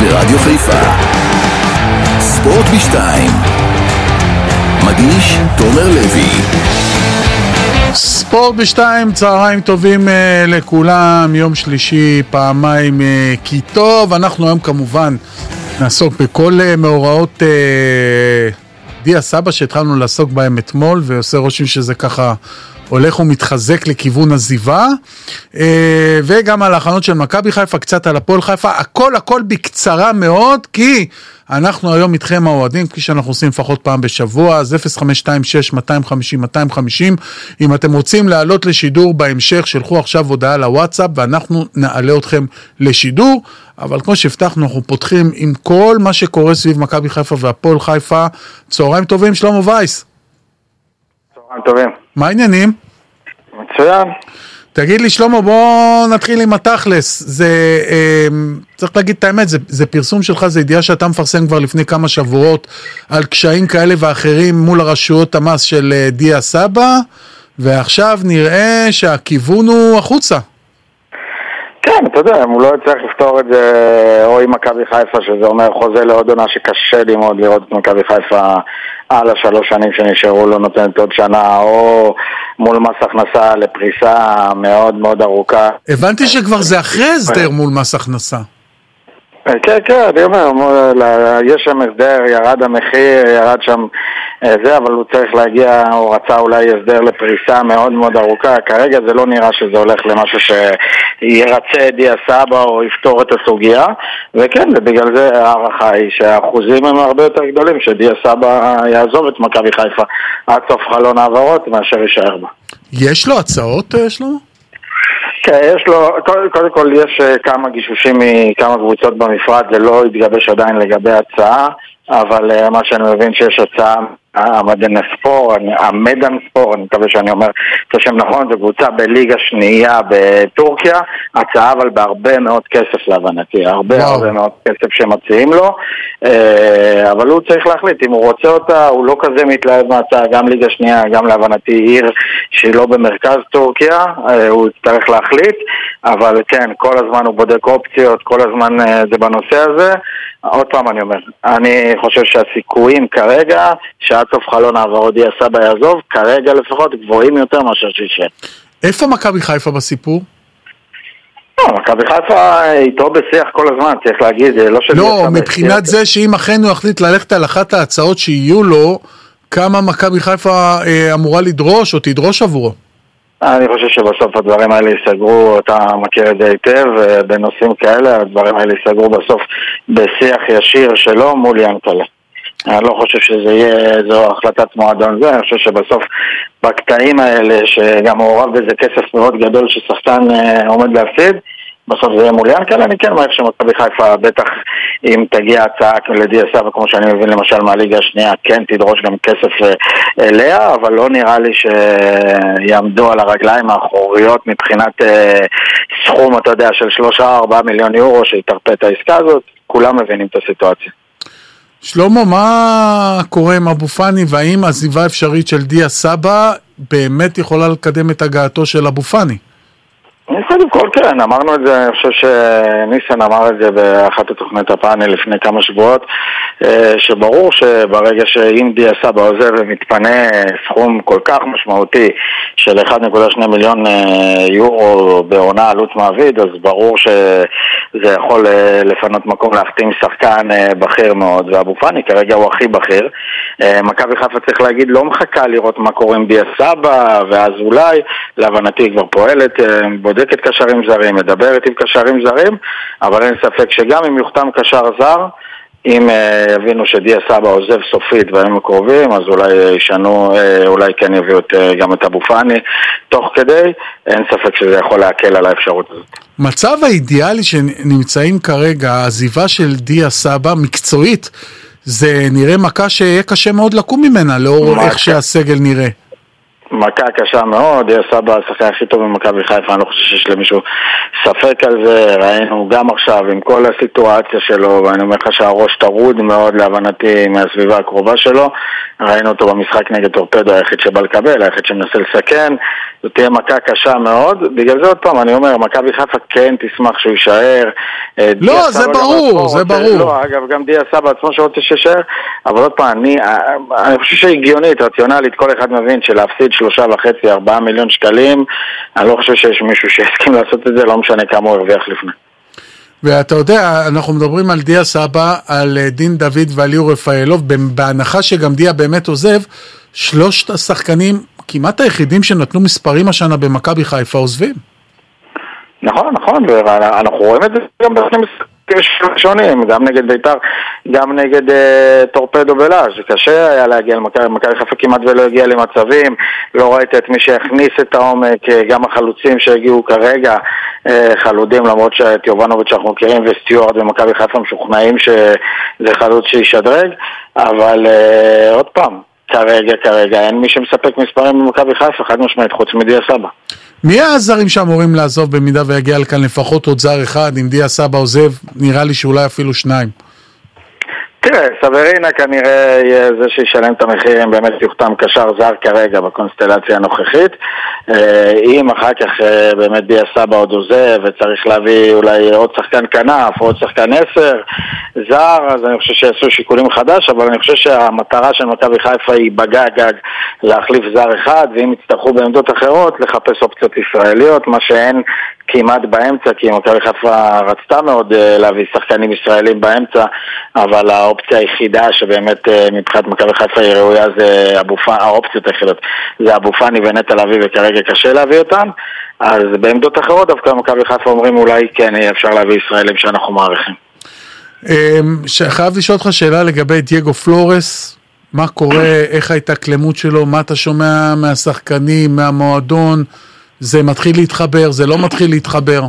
ברדיו חיפה. ספורט בשתיים. מגיש תומר לוי. ספורט בשתיים, צהריים טובים לכולם, יום שלישי, פעמיים כי טוב. אנחנו היום כמובן נעסוק בכל מאורעות דיה סבא שהתחלנו לעסוק בהם אתמול, ועושה רושם שזה ככה הולך ומתחזק לכיוון הזיבה, וגם על ההכנות של מכבי חיפה, קצת על הפועל חיפה, הכל בקצרה מאוד, כי אנחנו היום איתכם האוהדים, כפי שאנחנו עושים לפחות פעם בשבוע, אז 0526-250-250, אם אתם רוצים לעלות לשידור בהמשך, שלחו עכשיו הודעה לוואטסאפ, ואנחנו נעלה אתכם לשידור, אבל כמו שהבטחנו, אנחנו פותחים עם כל מה שקורה סביב מכבי חיפה והפועל חיפה. צהריים טובים, שלמה וייס. צהריים טובים. מה העניינים? מצוין. תגיד לי שלמה, בוא נתחיל עם התכלס. זה, צריך להגיד את האמת, זה פרסום שלך, זה ידיעה שאתה מפרסם כבר לפני כמה שבועות על קשיים כאלה ואחרים מול הרשויות המס של דיה סבא, ועכשיו נראה שהכיוון הוא החוצה. כן, אתה יודע, אם הוא לא יצטרך לפתור את זה או עם מכבי חיפה, שזה אומר חוזה לעוד עונה שקשה לי מאוד לראות את מכבי חיפה על 3 שנים שנשארו, לא נותנת עוד שנה, או מול מס הכנסה לפריסה מאוד מאוד ארוכה. הבנתי שכבר זה אחרי הסדר מול מס הכנסה. כן, אני אומר, יש שם הסדר, ירד המחיר, ירד שם זה, אבל הוא צריך להגיע, הוא רצה אולי הסדר לפריסה מאוד מאוד ארוכה. כרגע זה לא נראה שזה הולך למשהו שירצה דיה סבא או יפתור את הסוגיה, וכן, ובגלל זה הערכה היא שהאחוזים הם הרבה יותר גדולים, שדיה סבא יעזוב את מכבי חיפה עד סוף חלון העברות מאשר יישאר בה. יש לו הצעות, שלמה? כן, יש לו, קודם כל יש כמה גישושים מכמה קבוצות במפרט, זה לא התגבש עדיין לגבי הצעה, אבל מה שאני מבין שיש הצעה, המדן ספור, המדן ספור, אני מקווה שאני אומר את השם נכון, זו קבוצה בליגה שנייה בטורקיה, הצעה אבל בהרבה מאוד כסף להבנתי, הרבה מאוד כסף שמציעים לו, אבל הוא צריך להחליט, אם הוא רוצה אותה, הוא לא כזה מתלהב מהצעה, גם ליגה שנייה, גם להבנתי עיר שהיא לא במרכז טורקיה, הוא צריך להחליט, אבל כן, כל הזמן הוא בודק אופציות, כל הזמן זה בנושא הזה. עוד פעם אני אומר, אני חושב שהסיכויים כרגע שעד סוף חלון העברות דיה סבא יעזוב, כרגע לפחות גבוהים יותר מאשר שישב. איפה מכבי חיפה בסיפור? מכבי חיפה איתו בשיח כל הזמן, צריך להגיד, לא, מבחינת זה שאם אכן הוא החליט ללכת על אחת ההצעות שיהיו לו, כמה מכבי חיפה אמורה לדרוש או תדרוש עבורו? אני חושב שבסוף הדברים האלה ייסגרו, אתה מכיר את זה היטב, בנושאים כאלה הדברים האלה ייסגרו בסוף בשיח ישיר שלו מול ינקלה. אני לא חושב שזה יהיה זו החלטת מועדון זה, אני חושב שבסוף בקטעים האלה שגם מעורב בזה כסף מאוד גדול ששחקן עומד להפסיד, בסוף זה יהיה מול ינקלה. אני כן מעריך שמכבי חיפה בטח אם תגיע הצעה לדיה סבא, כמו שאני מבין למשל מהליגה השנייה, כן תדרוש גם כסף אליה, אבל לא נראה לי שיעמדו על הרגליים האחוריות מבחינת סכום, אתה יודע, של 3-4 מיליון יורו שיתרפא את העסקה הזאת. כולם מבינים את הסיטואציה. שלמה, מה קורה עם אבו פאני, והאם עזיבה אפשרית של דיה סבא באמת יכולה לקדם את הגעתו של אבו פאני? קודם כל כן, אמרנו את זה, אני חושב שניסן אמר את זה באחת התוכנית הפאנל לפני כמה שבועות, שברור שברגע שאם דיה סבא עוזב ומתפנה סכום כל כך משמעותי של 1.2 מיליון יורו בעונה עלות מעביד, אז ברור שזה יכול לפנות מקום להחתים שחקן בכיר מאוד, ואבו פאני כרגע הוא הכי בכיר. מכבי חיפה צריך להגיד לא מחכה לראות מה קורה עם דיה סבא, ואז אולי להבנתי כבר פועלת, בודקת קשרים זרים, מדברת עם קשרים זרים, אבל אין ספק שגם אם יוחתם קשר זר, אם יבינו שדיה סבא עוזב סופית בימים הקרובים, אז אולי ישנו, אולי כן יביאו גם את אבו פאני תוך כדי, אין ספק שזה יכול להקל על האפשרות הזאת. מצב האידיאלי שנמצאים כרגע, העזיבה של דיה סבא מקצועית, זה נראה מכה שיהיה קשה מאוד לקום ממנה, לאור איך שהסגל נראה. מכה קשה מאוד, דיה סבא השחקן הכי טוב במכבי חיפה, אני לא חושב שיש למישהו ספק על זה, ראינו גם עכשיו עם כל הסיטואציה שלו, ואני אומר לך שהראש טרוד מאוד להבנתי מהסביבה הקרובה שלו, ראינו אותו במשחק נגד טורפדו, היחיד שבא לקבל, היחיד שמנסה לסכן, זו תהיה מכה קשה מאוד, בגלל זה עוד פעם, אני אומר, מכבי חיפה כן תשמח שהוא יישאר. לא, זה ברור, זה ברור. לא, אגב, גם דיה סבא עצמו שרוצה שישאר, אבל עוד פעם, אני חושב שהגיונית, רציונלית, כל אחד מבין שלהפסיד 3.5-4 מיליון שקלים, אני לא חושב שיש מישהו שיסכים לעשות את זה, לא משנה כמה הוא הרוויח לפני. ואתה יודע, אנחנו מדברים על דיה סבא, על דין דוד ועל ליאור רפאלוב, בהנחה שגם דיה באמת עוזב, 3 השחקנים, כמעט היחידים שנתנו מספרים השנה במכבי חיפה עוזבים. נכון, ואנחנו רואים את זה גם בשני שונים, גם נגד בית"ר, גם נגד טורפדו בלאז'. קשה היה להגיע למכבי חיפה כמעט ולא הגיע למצבים, לא ראית את מי שהכניס את העומק, גם החלוצים שהגיעו כרגע, חלודים, למרות שאת יובנוביץ' שאנחנו מכירים וסטיוארד במכבי חיפה משוכנעים שזה חלוץ שישדרג, אבל עוד פעם, כרגע אין מי שמספק מספרים במכבי חיפה, חד משמעית, חוץ מדיה סבא. מי הזרים שאמורים לעזוב במידה ויגיע לכאן לפחות עוד זר אחד? אם דיה סבא עוזב, נראה לי שאולי אפילו 2. תראה, סברינה כנראה יהיה זה שישלם את המחירים, באמת יוחתם קשר זר כרגע בקונסטלציה הנוכחית. אם אחר כך באמת דיה סבא עוד עוזב וצריך להביא אולי עוד שחקן כנף או עוד שחקן 10 זר, אז אני חושב שיעשו שיקולים חדש, אבל אני חושב שהמטרה של מכבי חיפה היא בגג להחליף זר אחד, ואם יצטרכו בעמדות אחרות לחפש אופציות ישראליות, מה שאין כמעט באמצע, כי מכבי חיפה רצתה מאוד להביא שחקנים ישראלים באמצע, אבל האופציה היחידה שבאמת מבחינת מכבי חיפה היא ראויה זה האופציות היחידות, זה אבו פאני ונטע לביא, וכרגע קשה להביא אותם. אז בעמדות אחרות דווקא מכבי חיפה אומרים אולי כן אפשר להביא ישראלים שאנחנו מעריכים. חייב לשאול אותך שאלה לגבי דייגו פלורס, מה קורה, איך הייתה כלמות שלו, מה אתה שומע מהשחקנים, מהמועדון, זה מתחיל להתחבר, זה לא מתחיל להתחבר?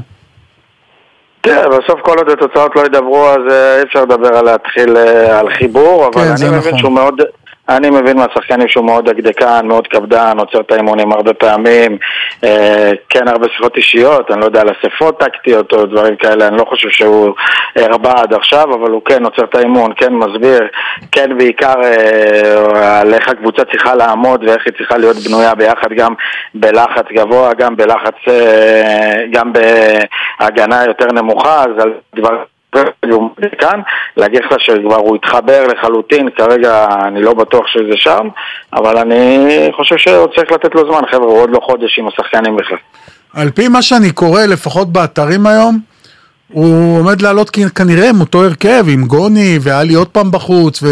כן, בסוף כל עוד התוצאות לא ידברו, אז אי אפשר לדבר על חיבור, אבל אני מבין שהוא מאוד... אני מבין מהשחקנים שהוא מאוד דקדקן, מאוד קפדן, עוצר את האימונים הרבה פעמים, כן הרבה שיחות אישיות, אני לא יודע על אספות טקטיות או דברים כאלה, אני לא חושב שהוא הרבה עד עכשיו, אבל הוא כן עוצר את האימון, כן מסביר, כן בעיקר על איך הקבוצה צריכה לעמוד ואיך היא צריכה להיות בנויה ביחד, גם בלחץ גבוה, גם בלחץ, גם בהגנה יותר נמוכה, אז על דבר... כאן, להגיד לך שכבר הוא התחבר לחלוטין, כרגע אני לא בטוח שזה שם, אבל אני חושב שהוא צריך לתת לו זמן, חבר'ה, הוא עוד לא חודש עם השחקנים בכלל. על פי מה שאני קורא, לפחות באתרים היום, הוא עומד לעלות כנראה עם אותו הרכב, עם גוני, ועלי עוד פעם בחוץ,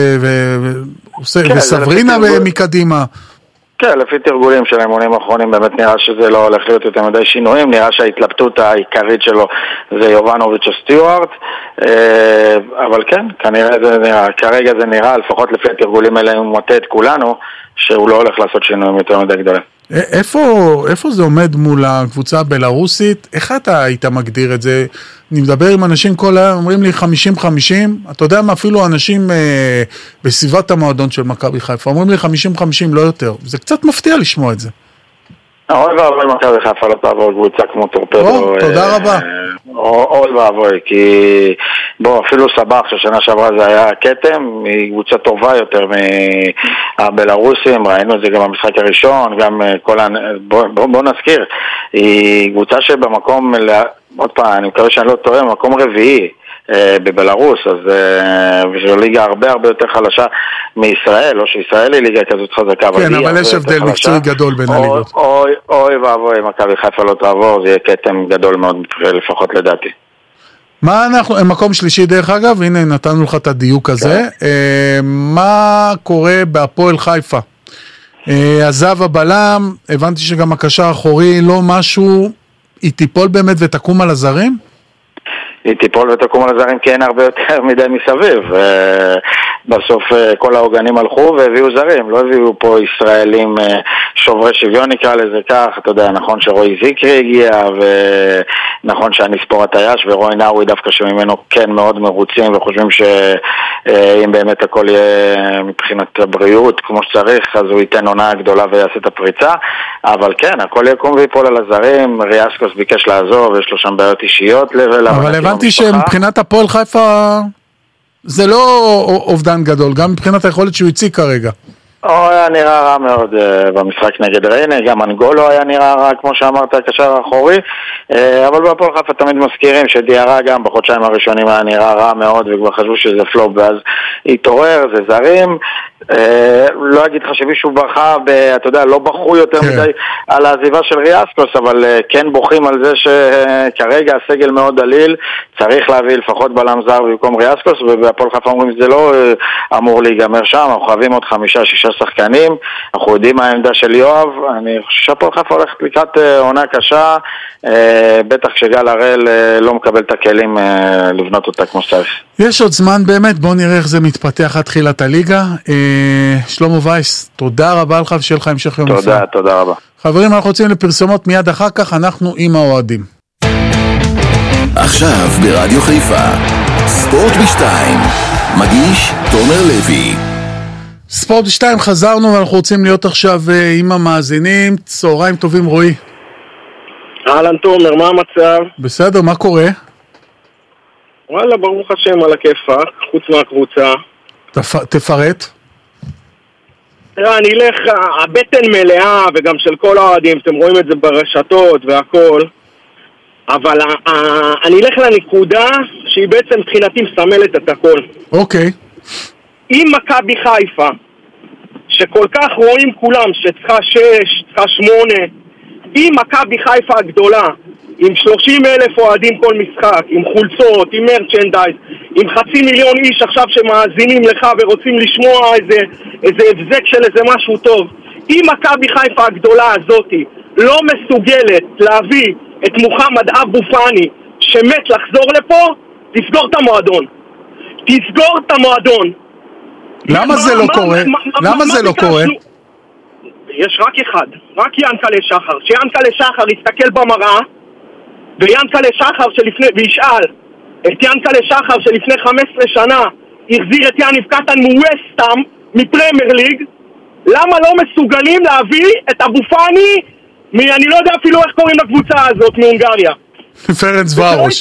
וסברינה מקדימה. כן, לפי תרגולים של האימונים האחרונים באמת נראה שזה לא הולך להיות יותר מדי שינויים, נראה שההתלבטות העיקרית שלו זה יובנוביץ' או סטיוארט, אבל כן, כרגע זה נראה, לפחות לפי התרגולים האלה הוא מוטה את כולנו, שהוא לא הולך לעשות שינויים יותר מדי גדולים. איפה זה עומד מול הקבוצה הבלרוסית? איך אתה היית מגדיר את זה? אני מדבר עם אנשים כל היום, אומרים לי 50-50, אתה יודע מה, אפילו אנשים בסביבת המועדון של מכבי חיפה, אומרים לי 50-50 לא יותר, זה קצת מפתיע לשמוע את זה. אוי ואבוי מכבי חיפה לא תעבור קבוצה כמו טורפדו. תודה רבה. אוי ואבוי, כי בוא, אפילו סבח ששנה שעברה זה היה קטם, היא קבוצה טובה יותר מהבלרוסים, ראינו את זה גם במשחק הראשון, גם בוא נזכיר, היא קבוצה שבמקום, עוד פעם, אני מקווה שאני לא טועה, מקום רביעי בבלרוס, אז זו ליגה הרבה יותר חלשה מישראל, לא שישראל היא ליגה כזאת חזקה, כן, אבל יש הבדל מקצועי גדול בין הליגות. אוי ואבוי, מכבי חיפה לא תעבור, זה יהיה קטם גדול מאוד, לפחות לדעתי. מה אנחנו, מקום שלישי דרך אגב, הנה נתנו לך את הדיוק הזה, מה קורה בהפועל חיפה? עזב הבלם, הבנתי שגם הקשר האחורי לא משהו, היא תיפול באמת ותקום על הזרים? היא תיפול ותקום על הזרים כי אין הרבה יותר מדי מסביב. בסוף כל העוגנים הלכו והביאו זרים, לא הביאו פה ישראלים שוברי שוויון נקרא לזה כך, אתה יודע, נכון שרועי זיקרי הגיע ונכון שאני ספור התייש ורועי נאווי דווקא שממנו כן מאוד מרוצים וחושבים שאם באמת הכל יהיה מבחינת הבריאות כמו שצריך אז הוא ייתן עונה גדולה ויעשה את הפריצה, אבל כן, הכל יקום ויפול על הזרים, ריאסקוס ביקש לעזוב, יש לו שם בעיות אישיות אבל הבנתי שמבחינת הפועל חיפה זה לא אובדן גדול, גם מבחינת היכולת שהוא הציג כרגע. היה נראה רע מאוד במשחק נגד ריינה, גם אנגולו היה נראה רע כמו שאמרת, הקשר האחורי, אבל בהפועל חיפה תמיד מזכירים שדיארה גם בחודשיים הראשונים היה נראה רע מאוד וכבר חשבו שזה פלופ ואז התעורר, זה זרים. לא אגיד לך שמישהו ברכה, אתה יודע, לא בחו יותר מדי על העזיבה של ריאסקוס, אבל כן בוכים על זה שכרגע הסגל מאוד דליל, צריך להביא לפחות בלם זר במקום ריאסקוס, ובהפועל חיפה אומרים זה לא אמור להיגמר שם, אנחנו חייבים עוד 5-6 שחקנים, אנחנו יודעים מה העמדה של יואב, אני חושב שהפועל חיפה הולכת לקראת עונה קשה, בטח שגל הראל לא מקבל את הכלים לבנות אותה כמו שצריך. יש עוד זמן באמת, בואו נראה איך זה מתפתח עד תחילת הליגה. שלמה וייס, תודה רבה לך ושיהיה לך המשך יום נפלא. תודה רבה. חברים, אנחנו רוצים לפרסומות מיד אחר כך, אנחנו עם האוהדים. עכשיו ברדיו חיפה, ספורט בשתיים, מגיש תומר לוי. ספורט בשתיים חזרנו ואנחנו רוצים להיות עכשיו עם המאזינים. צהריים טובים רועי. אהלן תומר, מה המצב? בסדר, מה קורה? וואלה, ברוך השם על הכיפק, חוץ מהקבוצה. תפרט. אני אלך, הבטן מלאה וגם של כל האוהדים, אתם רואים את זה ברשתות והכל, אבל אני אלך לנקודה שהיא בעצם מבחינתי מסמלת את הכל. אוקיי. אם מכבי חיפה, שכל כך רואים כולם שצריכה 6, צריכה 8, אם מכבי חיפה הגדולה, עם 30,000 אוהדים כל משחק, עם חולצות, עם מרצ'נדייז, עם 500,000 איש עכשיו שמאזינים לך ורוצים לשמוע איזה הבזק של איזה משהו טוב. אם מכבי חיפה הגדולה הזאת לא מסוגלת להביא את מוחמד אבו פאני שמת לחזור לפה, תסגור את המועדון. תסגור את המועדון. למה זה לא קורה? למה זה לא קורה? יש רק אחד, רק ינקלה שחר. שיאנקלה שחר יסתכל במראה ויאנקלה שחר וישאל את ינקלה שחר שלפני 15 שנה החזיר את יניב קטן מווסטהאם מפרמייר ליג, למה לא מסוגלים להביא את אבו פאני אני לא יודע אפילו איך קוראים לקבוצה הזאת מהונגריה. פרנץ ורוש.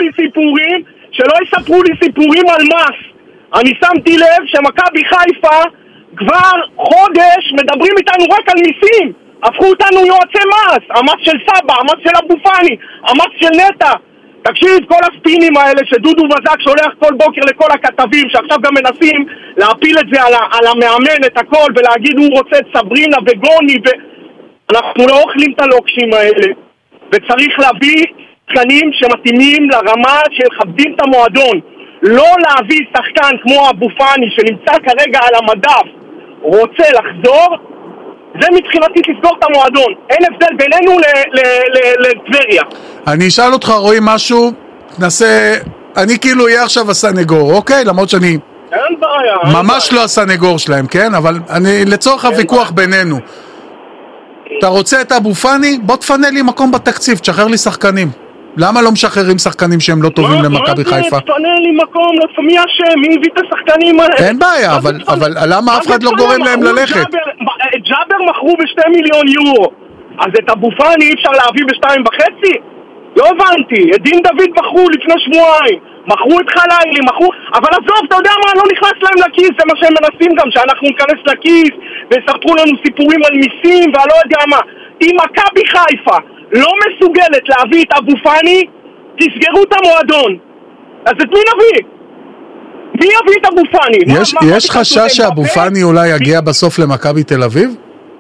שלא יספרו לי סיפורים על מס. אני שמתי לב שמכבי חיפה כבר חודש מדברים איתנו רק על מיסים, הפכו אותנו יועצי מס, המס של סבא, המס של אבו פאני, המס של נטה. תקשיב, כל הספינים האלה שדודו וזק שולח כל בוקר לכל הכתבים שעכשיו גם מנסים להפיל את זה על המאמן את הכל ולהגיד הוא רוצה את סברינה וגוני אנחנו לא אוכלים את הלוקשים האלה וצריך להביא שחקנים שמתאימים לרמה של כבדים את המועדון, לא להביא שחקן כמו אבו פאני שנמצא כרגע על המדף רוצה לחזור. זה מבחינתי תסגור את המועדון. אין הבדל בינינו לטבריה. אני אשאל אותך רואי משהו, ננסה, אני כאילו אהיה עכשיו הסנגור, אוקיי? למרות שאני אין בעיה, ממש לא הסנגור שלהם, כן? אבל אני לצורך הוויכוח בינינו, אתה רוצה את אבו פאני? בוא תפנה לי מקום בתקציב, תשחרר לי שחקנים. למה לא משחררים שחקנים שהם לא טובים למכבי חיפה? מה זה? תפנה לי מקום, מי השם? מי הביא את השחקנים האלה? אין בעיה, אבל למה אף אחד לא גורם להם ללכת? את ג'אבר מכרו ב2 מיליון יורו, אז את אבו פאני אי אפשר להביא ב2.5? לא הבנתי, את דין דוד מכרו לפני שבועיים, מכרו את חלילי, אבל עזוב, אתה יודע מה, לא נכנס להם לכיס, זה מה שהם מנסים גם, שאנחנו ניכנס לכיס ויספרו לנו סיפורים על מיסים והלא יודע מה. אם מכבי חיפה לא מסוגלת להביא את אבו פאני, תסגרו את המועדון. אז את מי נביא? מי יביא את אבו פאני? יש חשש שאבו פאני אולי יגיע בסוף למכבי תל אביב?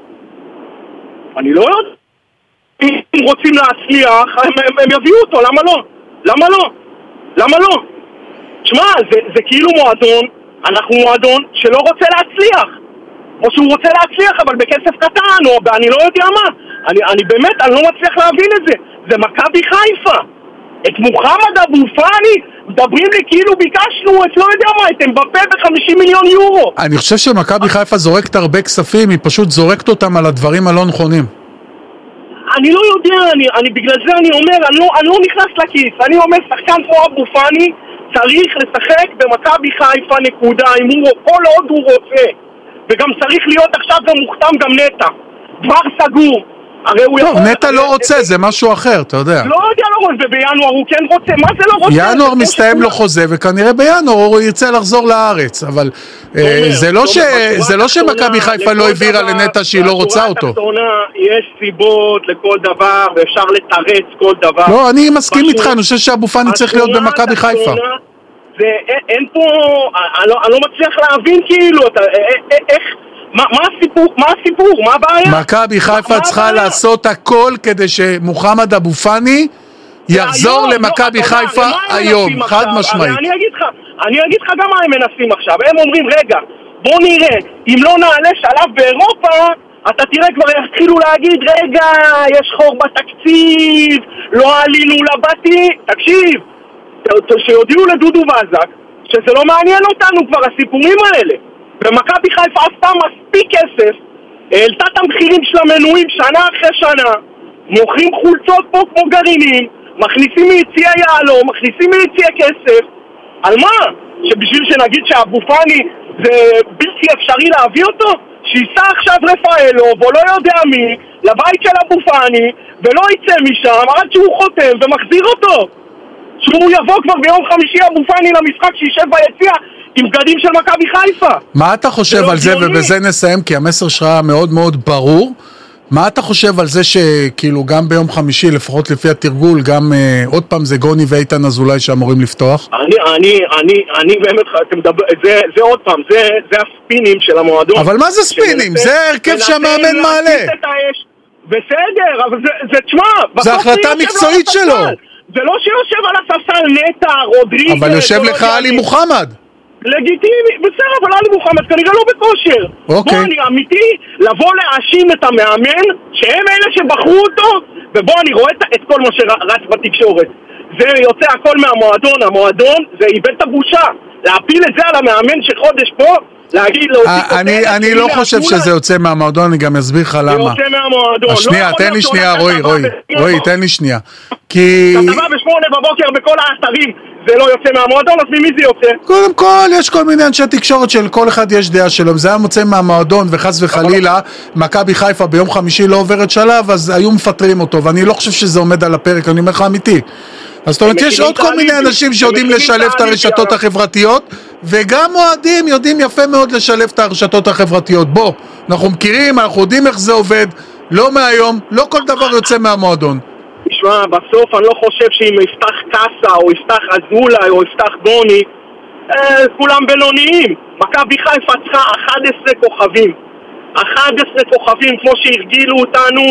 אני לא יודע. אם רוצים להצליח, הם יביאו אותו, למה לא? למה לא? למה לא? תשמע, זה כאילו מועדון, אנחנו מועדון שלא רוצה להצליח. או שהוא רוצה להצליח, אבל בכסף קטן, או אני לא יודע מה. אני באמת, אני לא מצליח להבין את זה. זה מכבי חיפה. את מוחמד אבו פאני, מדברים לי כאילו ביקשנו, את לא יודע מה, את אמבפה ב50 מיליון יורו. אני חושב שמכבי חיפה זורקת הרבה כספים, היא פשוט זורקת אותם על הדברים הלא נכונים. אני לא יודע, בגלל זה אני אומר, אני לא נכנס לכיס. אני אומר, שחקן כמו אבו פאני צריך לשחק במכבי חיפה נקודה, אם הוא כל עוד הוא רוצה. וגם צריך להיות עכשיו גם מוכתם גם נטע. דבר סגור. הרי הוא טוב, נטע לא רוצה, זה משהו אחר, אתה יודע. לא יודע לא רוצה, ובינואר הוא כן רוצה, מה זה לא רוצה? ינואר מסתיים לו חוזה, וכנראה בינואר הוא ירצה לחזור לארץ, אבל זה לא שמכבי חיפה לא העבירה לנטע שהיא לא רוצה אותו. יש סיבות לכל דבר, ואפשר לתרץ כל דבר. לא, אני מסכים איתך, אני חושב שאבו פאני צריך להיות במכבי חיפה. אין פה, אני לא מצליח להבין כאילו, איך... מה הסיפור? מה הבעיה? מכבי חיפה צריכה לעשות הכל כדי שמוחמד אבו פאני יחזור למכבי חיפה היום, חד משמעית. אני אגיד לך גם מה הם מנסים עכשיו. הם אומרים, רגע, בוא נראה, אם לא נעלה שלב באירופה, אתה תראה כבר יתחילו להגיד, רגע, יש חור בתקציב, לא עלינו לבתי. תקשיב, שיודיעו לדודו בזק, שזה לא מעניין אותנו כבר הסיפורים האלה. ומכבי חיפה אף פעם מספיק כסף, העלתה את המחירים של המנויים שנה אחרי שנה, מוכרים חולצות פה כמו גרעינים, מכניסים מיציע יעלום, מכניסים מיציע כסף. על מה? שבשביל שנגיד שאבו פאני זה בלתי אפשרי להביא אותו? שיסע עכשיו רפאלוב או לא יודע מי לבית של אבו פאני ולא יצא משם עד שהוא חותם ומחזיר אותו, שהוא יבוא כבר ביום חמישי אבו פאני למשחק שישב ביציע עם בגדים של מכבי חיפה. מה אתה חושב על זה, ובזה נסיים כי המסר שלך מאוד מאוד ברור. מה אתה חושב על זה שכאילו גם ביום חמישי, לפחות לפי התרגול, גם עוד פעם זה גוני ואיתן אזולאי שאמורים לפתוח? אני באמת, זה עוד פעם, זה הספינים של המועדון. אבל מה זה ספינים? זה הרכב שהמאמן מעלה. בסדר, אבל זה, תשמע, זה החלטה מקצועית שלו. זה לא שיושב על הספסל נטע, רודריגז. אבל יושב לך עלי מוחמד. לגיטימי, בסדר, אבל עלי מוחמד כנראה לא בכושר. אוקיי. בוא, אני אמיתי, לבוא להאשים את המאמן, שהם אלה שבחרו אותו, ובוא, אני רואה את כל מה שרץ בתקשורת. זה יוצא הכל מהמועדון, המועדון זה איבד את הבושה. להפיל את זה על המאמן שחודש פה, להגיד לו... אני לא חושב שזה יוצא מהמועדון, אני גם אסביר לך למה. זה יוצא מהמועדון. שנייה, תן לי שנייה, רועי, תן לי שנייה. כי... כתבה ב8 בבוקר בכל האתרים, זה לא יוצא מהמועדון, אז ממי זה יוצא? קודם כל, יש כל מיני אנשי תקשורת של כל אחד יש דעה שלו, אם זה היה מוצא מהמועדון וחס וחלילה, מכבי חיפה ביום חמישי לא עוברת שלב, אז היו מפטרים אותו, ואני לא חושב שזה עומד על הפרק, אני אומר לך אמיתי. אז זאת אומרת, יש עוד כל מיני אנשים שיודעים לשלב את הרשתות החברתיות, וגם מועדים יודעים יפה מאוד לשלב את הרשתות החברתיות. בוא, אנחנו מכירים, אנחנו יודעים איך זה עובד, לא מהיום, לא כל דבר יוצא מהמועדון. תשמע, בסוף אני לא חושב שאם יפתח קאסה, או יפתח אזולאי, או יפתח גוני, כולם בינוניים. מכבי חיפה צריכה 11 כוכבים. 11 כוכבים, כמו שהרגילו אותנו,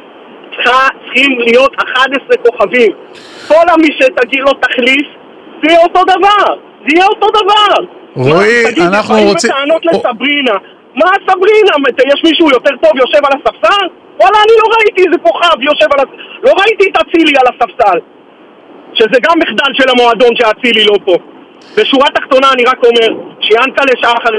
צריכים להיות 11 כוכבים. כל מי שתגיד לו תחליף, זה יהיה אותו דבר. זה יהיה אותו דבר. רועי, אנחנו רוצים... תגיד, בטענות לסברינה. מה סברינה? יש מישהו יותר טוב יושב על הספסל? וואלה, אני לא ראיתי איזה כוכב יושב על הספסל. לא ראיתי את אצילי על הספסל. שזה גם מחדל של המועדון שאצילי לא פה. בשורה תחתונה אני רק אומר, שיאנקל'ה שחר...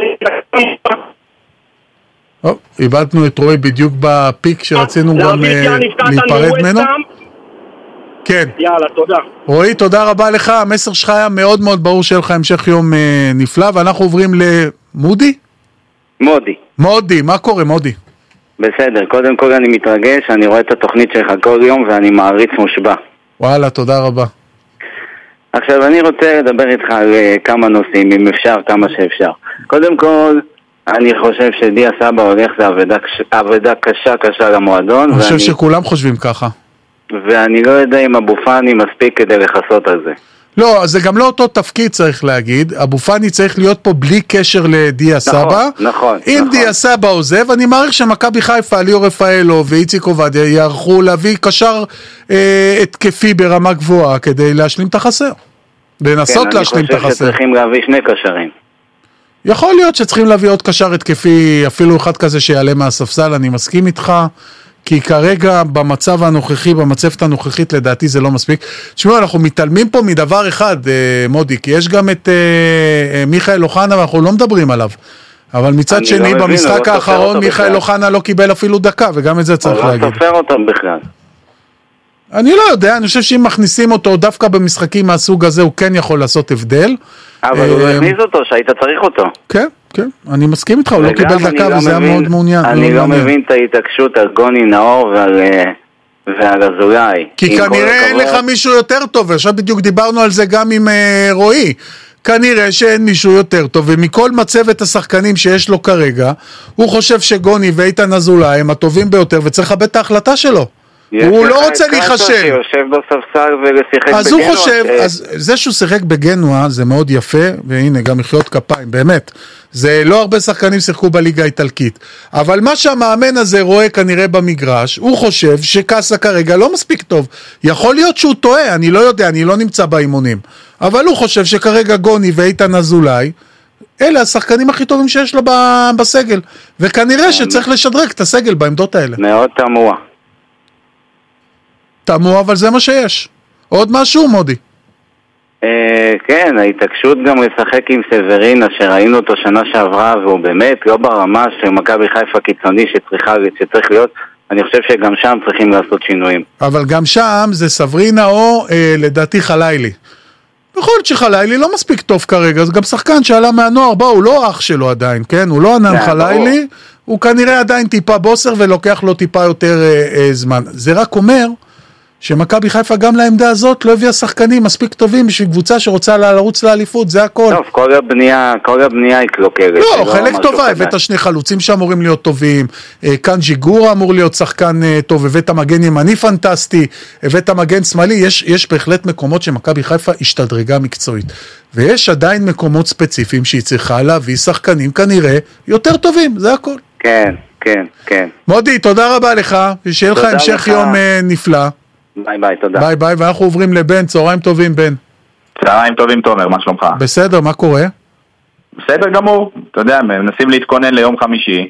איבדנו את רועי בדיוק בפיק שרצינו גם להיפרד ממנו. כן. יאללה, תודה. רועי, תודה רבה לך, המסר שלך היה מאוד מאוד ברור שיהיה לך המשך יום נפלא, ואנחנו עוברים למודי? מודי, מה קורה מודי? בסדר, קודם כל אני מתרגש, אני רואה את התוכנית שלך כל יום ואני מעריץ מושבע. וואלה, תודה רבה. עכשיו אני רוצה לדבר איתך על כמה נושאים, אם אפשר, כמה שאפשר. קודם כל, אני חושב שדיה סבא הולך, זה עבודה קשה למועדון. אני חושב שכולם חושבים ככה. ואני לא יודע אם אבו פאני מספיק כדי לחסות על זה. לא, זה גם לא אותו תפקיד צריך להגיד, אבו פאני צריך להיות פה בלי קשר לדיה סבא. נכון. אם דיה סבא עוזב, אני מעריך שמכבי חיפה, ליאור רפאלוב ואיציק עובדיה יערכו להביא קשר התקפי ברמה גבוהה כדי להשלים את החסר. לנסות להשלים את החסר. אני חושב שצריכים להביא שני קשרים. יכול להיות שצריכים להביא עוד קשר התקפי, אפילו אחד כזה שיעלה מהספסל, אני מסכים איתך. כי כרגע במצב הנוכחי, במצבת הנוכחית לדעתי זה לא מספיק. תשמעו, אנחנו מתעלמים פה מדבר אחד, מודי, כי יש גם את מיכאל אוחנה ואנחנו לא מדברים עליו. אבל מצד שני, במשחק האחרון מיכאל אוחנה לא קיבל אפילו דקה, וגם את זה צריך להגיד. לא סופר אותו בכלל. אני לא יודע, אני חושב שאם מכניסים אותו דווקא במשחקים מהסוג הזה, הוא כן יכול לעשות הבדל. אבל הוא הכניס אותו, שהיית צריך אותו. כן, כן, אני מסכים איתך, הוא לא קיבל דקה וזה היה מאוד מעוניין. אני לא מבין את ההתעקשות על גוני נאור ועל אזולאי. כי כנראה אין לך מישהו יותר טוב, עכשיו בדיוק דיברנו על זה גם עם רועי. כנראה שאין מישהו יותר טוב, ומכל מצבת השחקנים שיש לו כרגע, הוא חושב שגוני ואיתן אזולאי הם הטובים ביותר, וצריך לכבד את ההחלטה שלו. הוא לא רוצה להיחשב. שיושב בספסל ולשיחק בגנואה. אז הוא חושב, אז זה שהוא שיחק בגנואה זה מאוד יפה, והנה גם מחיאות כפיים, באמת. זה לא הרבה שחקנים שיחקו בליגה האיטלקית. אבל מה שהמאמן הזה רואה כנראה במגרש, הוא חושב שקאסה כרגע לא מספיק טוב. יכול להיות שהוא טועה, אני לא יודע, אני לא נמצא באימונים. אבל הוא חושב שכרגע גוני ואיתן אזולאי, אלה השחקנים הכי טובים שיש לו בסגל. וכנראה שצריך לשדרג את הסגל בעמדות האלה. מאוד תמוה. תמוה, אבל זה מה שיש. עוד משהו, מודי? כן, ההתעקשות גם לשחק עם סברינה שראינו אותו שנה שעברה, והוא באמת לא ברמה של מכבי חיפה קיצוני שצריך להיות. אני חושב שגם שם צריכים לעשות שינויים. אבל גם שם זה סברינה או לדעתי חלילי. בכל זאת שחלילי לא מספיק טוב כרגע, זה גם שחקן שעלה מהנוער, הוא לא אח שלו עדיין, כן? הוא לא ענן חלילי, הוא כנראה עדיין טיפה בוסר ולוקח לו טיפה יותר זמן. זה רק אומר שמכבי חיפה גם לעמדה הזאת לא הביאה שחקנים מספיק טובים בשביל קבוצה שרוצה לרוץ לאליפות, זה הכל. טוב, כל הבנייה היא קלוקרת. לא, חלק טובה, הבאת שני חלוצים שאמורים להיות טובים, כאן ג'יגורה אמור להיות שחקן טוב, הבאת מגן ימני פנטסטי, הבאת מגן שמאלי, יש בהחלט מקומות שמכבי חיפה השתדרגה מקצועית, ויש עדיין מקומות ספציפיים שהיא צריכה להביא שחקנים כנראה יותר טובים, זה הכל. כן, כן, כן. מודי, תודה רבה לך, שיהיה לך המשך יום נפלא. ביי ביי, תודה. ביי ביי, ואנחנו עוברים לבן, צהריים טובים בן. צהריים טובים תומר, מה שלומך? בסדר, מה קורה? בסדר גמור, אתה יודע, מנסים להתכונן ליום חמישי.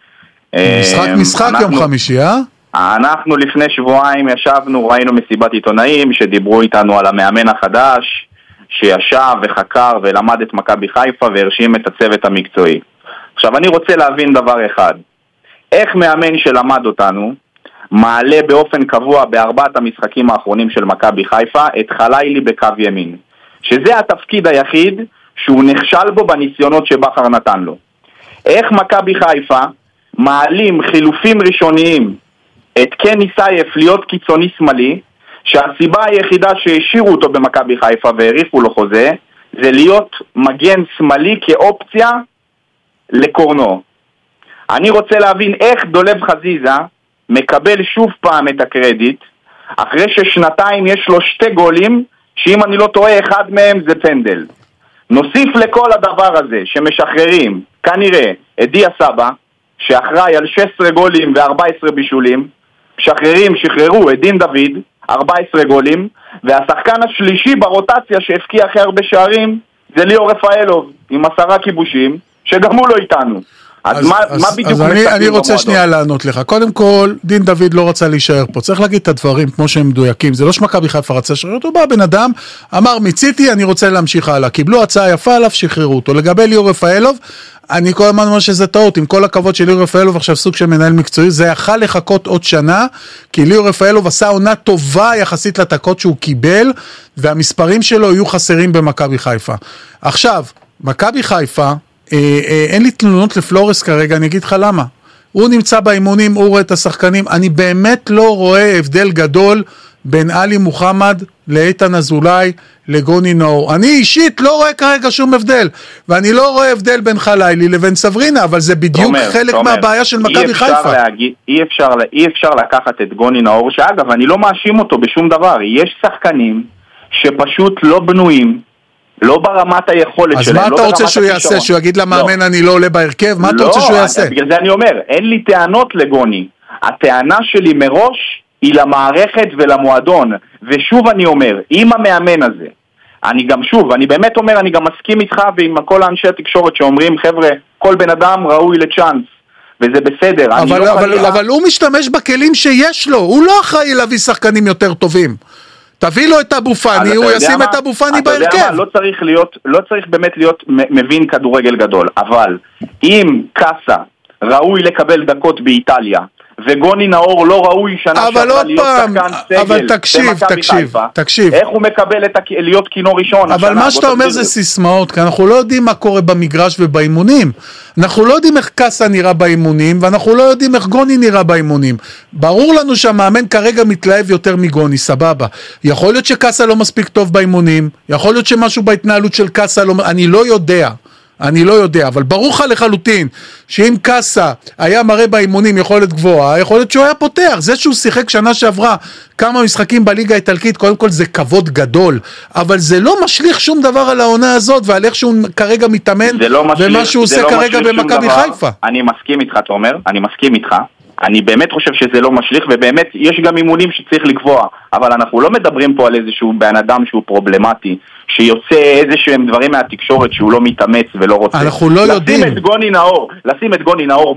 משחק יום חמישי, אנחנו לפני שבועיים ישבנו, ראינו מסיבת עיתונאים שדיברו איתנו על המאמן החדש, שישב וחקר ולמד את מכבי חיפה והרשים את הצוות המקצועי. עכשיו אני רוצה להבין דבר אחד, איך מאמן שלמד אותנו, מעלה באופן קבוע בארבעת המשחקים האחרונים של מכבי חיפה את חלילי בקו ימין, שזה התפקיד היחיד שהוא נכשל בו בניסיונות שבחר נתן לו. איך מכבי חיפה מעלים חילופים ראשוניים את קני סייף להיות קיצוני שמאלי, שהסיבה היחידה שהשאירו אותו במכבי חיפה והעריכו לו חוזה, זה להיות מגן שמאלי כאופציה לקורנו. אני רוצה להבין איך דולב חזיזה מקבל שוב פעם את הקרדיט, אחרי ששנתיים יש לו 2 גולים, שאם אני לא טועה אחד מהם זה פנדל. נוסיף לכל הדבר הזה שמשחררים, כנראה, את דיה סבא, שאחראי על 16 גולים ו14 בישולים, שחררו את דין דוד, 14 גולים, והשחקן השלישי ברוטציה שהפקיע הכי הרבה שערים, זה ליאור רפאלוב, עם 10 כיבושים, שגם הוא לא איתנו. אז מה בדיוק אני רוצה שנייה לענות לך. קודם כל, דין דוד לא רצה להישאר פה. צריך להגיד את הדברים כמו שהם מדויקים. זה לא שמכבי חיפה רצה לשחרר אותו, בא בן אדם, אמר מיציתי, אני רוצה להמשיך הלאה. קיבלו הצעה יפה עליו, שחררו אותו. לגבי ליאור רפאלוב, אני כל הזמן אומר שזה טעות. עם כל הכבוד של ליאור רפאלוב, עכשיו סוג של מנהל מקצועי, זה יכל לחכות עוד שנה, כי ליאור רפאלוב עשה עונה טובה יחסית לתקות שהוא קיבל, והמספרים שלו יהיו חסרים במכבי חיפה. עכשיו, מכבי חיפה אין לי תלונות לפלורס כרגע, אני אגיד לך למה. הוא נמצא באימונים, הוא רואה את השחקנים, אני באמת לא רואה הבדל גדול בין אלי מוחמד לאיתן אזולאי לגוני נאור. אני אישית לא רואה כרגע שום הבדל, ואני לא רואה הבדל בין חלילי לבין סברינה, אבל זה בדיוק חלק מהבעיה של מכבי חיפה. אי אפשר לקחת את גוני נאור, שאגב אני לא מאשים אותו בשום דבר, יש שחקנים שפשוט לא בנויים, לא ברמת היכולת שלהם. אז מה אתה רוצה שהוא יעשה? שהוא יגיד למאמן אני לא עולה בהרכב? מה אתה רוצה שהוא יעשה? בגלל זה אני אומר, אין לי טענות לגוני. הטענה שלי מראש היא למערכת ולמועדון. ושוב אני אומר, עם המאמן הזה, אני באמת אומר, אני גם מסכים איתך ועם כל האנשי התקשורת שאומרים, חבר'ה, כל בן אדם ראוי לצ'אנס. וזה בסדר. אבל הוא משתמש בכלים שיש לו. הוא לא אחראי להביא שחקנים יותר טובים. תביא לו את אבו פני, הוא ישים את אבו פני בהרכב. לא צריך באמת להיות מבין כדורגל גדול, אבל אם קאסה ראוי לקבל דקות באיטליה, וגוני נאור לא ראוי שנה שעברה להיות שחקן סגל תקשיב. איך הוא מקבל להיות כינור ראשון? אבל מה שאתה אומר זה סיסמאות, כי אנחנו לא יודעים מה קורה במגרש ובאימונים. אנחנו לא יודעים איך קאסה נראה באימונים, ואנחנו לא יודעים איך גוני נראה באימונים. ברור לנו שהמאמן כרגע מתלהב יותר מגוני, סבבה. יכול להיות שקאסה לא מספיק טוב באימונים, יכול להיות שמשהו בהתנהלות של קאסה לא... אני לא יודע, אבל ברור לך לחלוטין שאם קאסה היה מראה באימונים יכולת גבוהה, יכול להיות שהוא היה פותח. זה שהוא שיחק שנה שעברה כמה משחקים בליגה האיטלקית, קודם כל זה כבוד גדול, אבל זה לא משליך שום דבר על העונה הזאת ועל איך שהוא כרגע מתאמן ומה שהוא עושה כרגע במכבי חיפה. אני מסכים איתך, תומר, אני מסכים איתך. אני באמת חושב שזה לא משליך, ובאמת יש גם אימונים שצריך לקבוע, אבל אנחנו לא מדברים פה על איזשהו בן אדם שהוא פרובלמטי, שיוצא איזשהם דברים מהתקשורת שהוא לא מתאמץ ולא רוצה. אנחנו לא יודעים. לשים את גוני נאור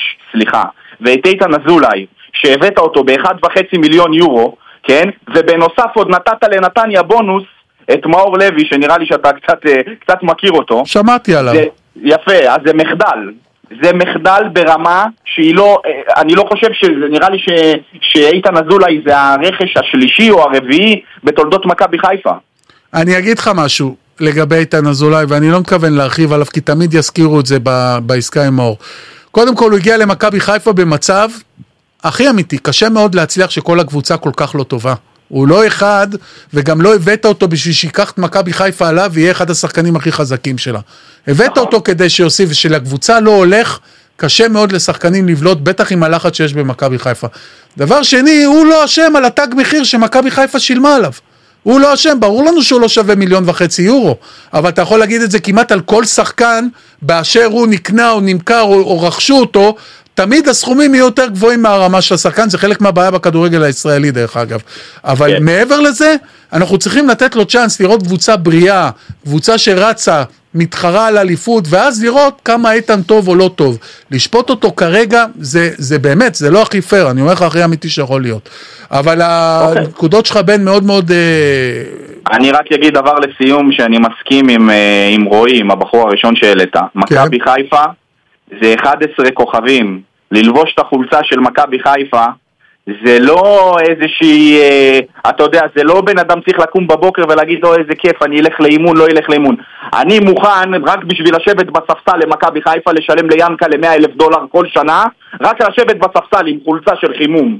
ואת איתן אזולאי, שהבאת אותו ב1.5 מיליון יורו, כן? ובנוסף עוד נתת לנתניה בונוס את מאור לוי, שנראה לי שאתה קצת מכיר אותו. שמעתי עליו. יפה, אז זה מחדל. זה מחדל ברמה שהיא לא, אני לא חושב שזה, נראה לי שאיתן אזולאי זה הרכש השלישי או הרביעי בתולדות מכבי חיפה. אני אגיד לך משהו לגבי איתן אזולאי, ואני לא מתכוון להרחיב עליו, כי תמיד יזכירו את זה בעסקה עם אור. קודם כל הוא הגיע למכבי חיפה במצב הכי אמיתי, קשה מאוד להצליח שכל הקבוצה כל כך לא טובה. הוא לא אחד, וגם לא הבאת אותו בשביל שיקח את מכבי חיפה עליו, ויהיה אחד השחקנים הכי חזקים שלה. הבאת אותו כדי שיוסיף, ושלקבוצה לא הולך, קשה מאוד לשחקנים לבלוט, בטח עם הלחץ שיש במכבי חיפה. דבר שני, הוא לא אשם על התג מחיר שמכבי חיפה שילמה עליו. הוא לא אשם, ברור לנו שהוא לא שווה 1.5 מיליון יורו, אבל אתה יכול להגיד את זה כמעט על כל שחקן, באשר הוא נקנה או נמכר או רכשו אותו, תמיד הסכומים יהיו יותר גבוהים מהרמה של השחקן, זה חלק מהבעיה בכדורגל הישראלי דרך אגב. אבל מעבר לזה, אנחנו צריכים לתת לו צ'אנס לראות קבוצה בריאה, קבוצה שרצה, מתחרה על אליפות, ואז לראות כמה איתן טוב או לא טוב. לשפוט אותו כרגע, זה באמת, זה לא הכי פייר, אני אומר לך הכי אמיתי שיכול להיות. אבל הנקודות שלך בין מאוד מאוד... אני רק אגיד דבר לסיום, שאני מסכים עם רועי, עם הבחור הראשון שהעלית. מכבי חיפה, זה 11 כוכבים. ללבוש את החולצה של מכבי חיפה, זה לא איזושהי, אתה יודע, זה לא בן אדם צריך לקום בבוקר ולהגיד לו איזה כיף, אני אלך לאימון, לא אלך לאימון. אני מוכן רק בשביל לשבת בספסל למכבי חיפה, לשלם ליאנקה $100,000 כל שנה, רק לשבת בספסל עם חולצה של חימום.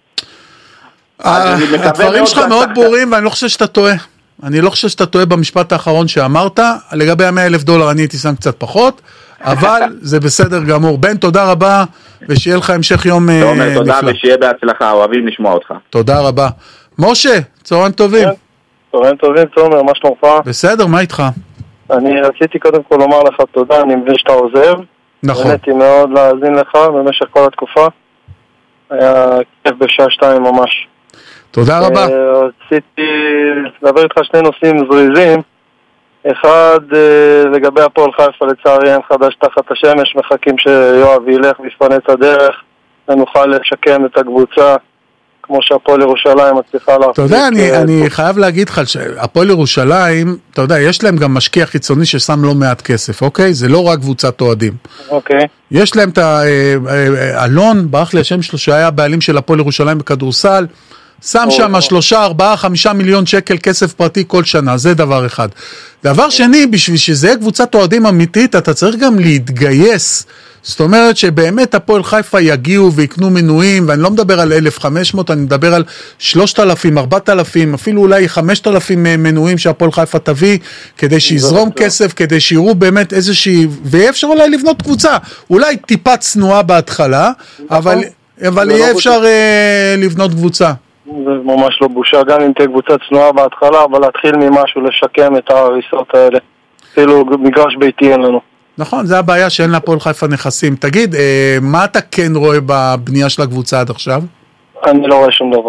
הדברים שלך מאוד ברורים, ואני לא חושב שאתה טועה. אני לא חושב שאתה טועה במשפט האחרון שאמרת, לגבי $100,000 אני הייתי שם קצת פחות, אבל זה בסדר גמור. בן, תודה רבה, ושיהיה לך המשך יום נפלא. תודה ושיהיה בהצלחה, אוהבים לשמוע אותך. תודה רבה. משה, צהריים טובים. צהריים טובים, תומר, מה שלומך? בסדר, מה איתך? אני רציתי קודם כל לומר לך תודה, אני מבין שאתה עוזב. נכון. נהניתי מאוד להאזין לך במשך כל התקופה. היה כיף בשעה 2 ממש. תודה רבה. רציתי לדבר איתך שני נושאים זריזים. אחד, לגבי הפועל חיפה, לצערי אין חדש תחת השמש, מחכים שיואב ילך ויפנה את הדרך, ונוכל לשקם את הקבוצה, כמו שהפועל ירושלים מצליחה להחזיק. אתה יודע, אני חייב להגיד לך, שהפועל ירושלים, אתה יודע, יש להם גם משקיע חיצוני ששם לא מעט כסף, אוקיי? זה לא רק קבוצת אוהדים. אוקיי. יש להם את אלון, ברח לי השם שלו, שהיה הבעלים של הפועל ירושלים בכדורסל, שם שם 3, 4, 5 מיליון שקל כסף פרטי כל שנה, זה דבר אחד. דבר שני, בשביל שזה יהיה קבוצת אוהדים אמיתית, אתה צריך גם להתגייס. זאת אומרת שבאמת הפועל חיפה יגיעו ויקנו מנויים, ואני לא מדבר על 1,500, אני מדבר על 3,000, 4,000, אפילו אולי 5,000 מנויים שהפועל חיפה תביא, כדי שיזרום כסף, כדי שיראו באמת איזושהי, ויהיה אפשר אולי לבנות קבוצה, אולי טיפה צנועה בהתחלה, אבל יהיה אפשר לבנות קבוצה. זה ממש לא בושה, גם אם תהיה קבוצה צנועה בהתחלה, אבל להתחיל ממשהו לשקם את ההריסות האלה. אפילו מגרש ביתי אין לנו. נכון, זה הבעיה שאין להפועל חיפה נכסים. תגיד, מה אתה כן רואה בבנייה של הקבוצה עד עכשיו? אני לא רואה שום דבר.